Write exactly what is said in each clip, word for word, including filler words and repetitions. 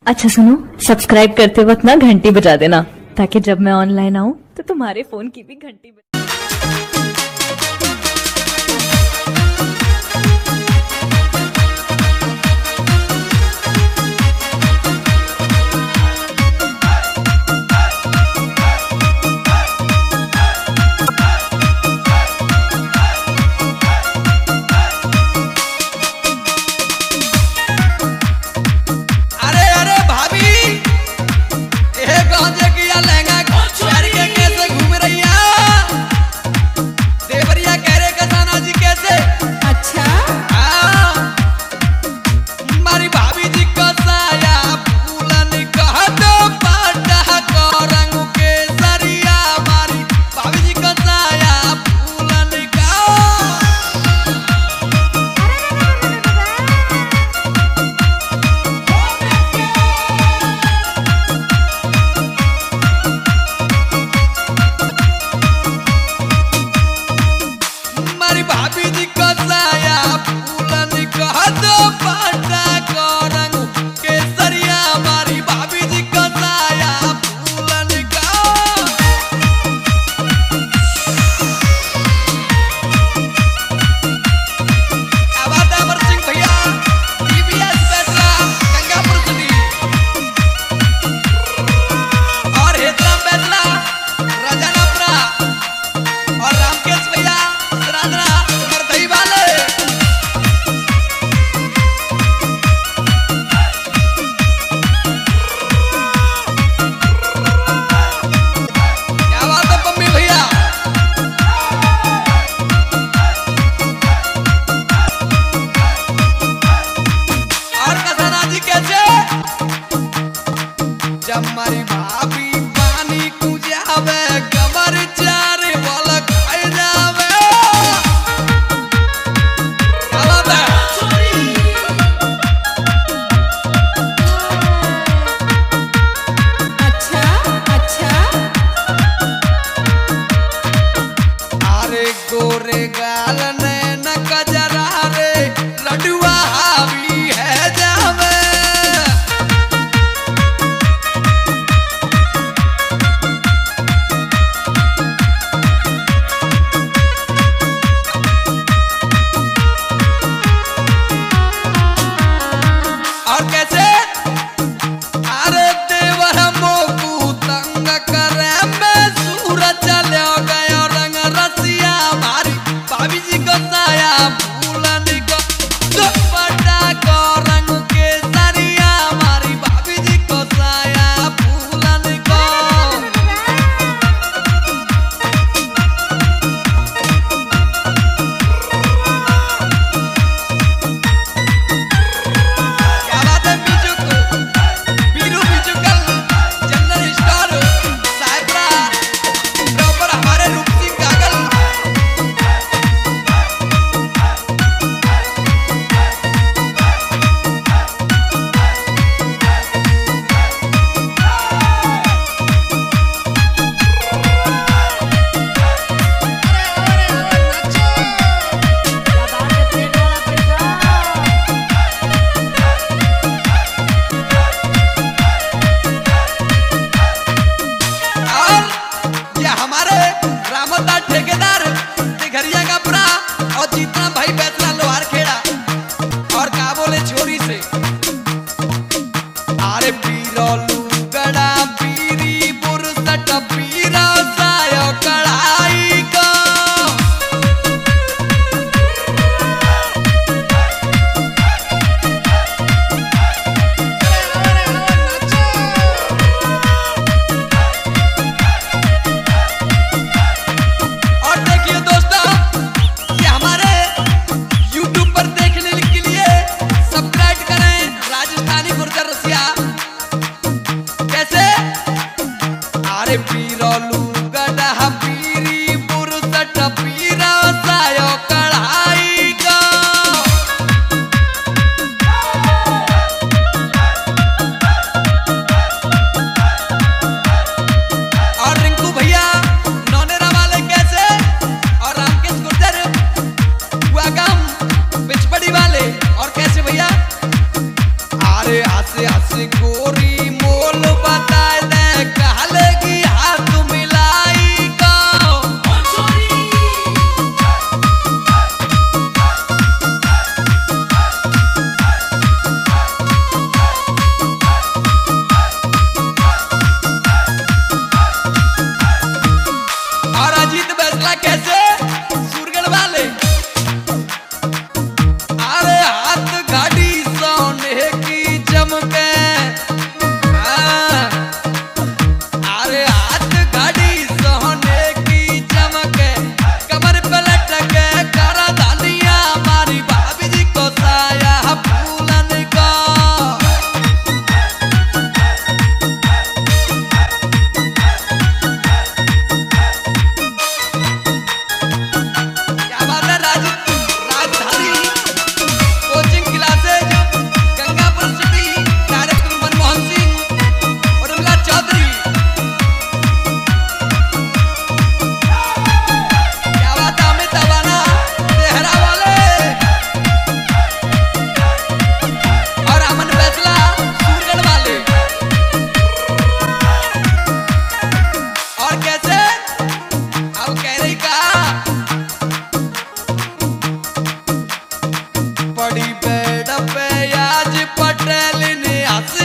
अच्छा सुनो, सब्सक्राइब करते वक्त ना घंटी बजा देना, ताकि जब मैं ऑनलाइन आऊँ तो तुम्हारे फोन की भी घंटी बजा। हमारी भाभी पानी कुजावे कमर चारे वाला खाए जावे अच्छा अच्छा अरे गोरे गाल ने न कजरा रे लडुआ हावी है जावे ठेकेदार घरिया का पूरा और जितना भाई बैतला लोहार खेड़ा और का बोले छोरी से अरे पीरोलू गड़ा पीरी बुरसट पीरा सायो कढ़ाई का पीरोलू गड़ा पीरी बुरसट पीरा सायो कढ़ाई का और रिंकू भैया नौनेरा वाले कैसे और रामकेश गुर्जर हुआगाम बिचपड़ी वाले और कैसे भैया अरे हंसे हंसे गोरी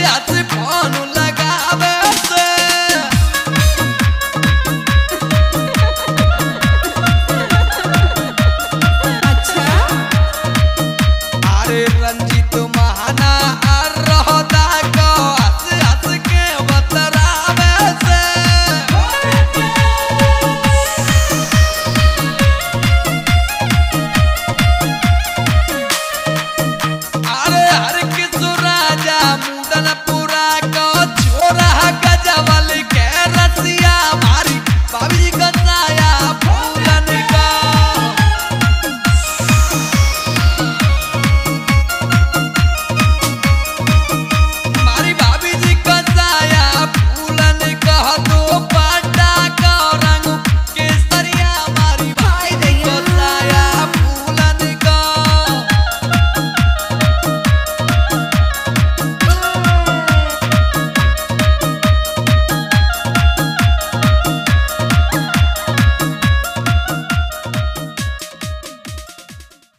प्यास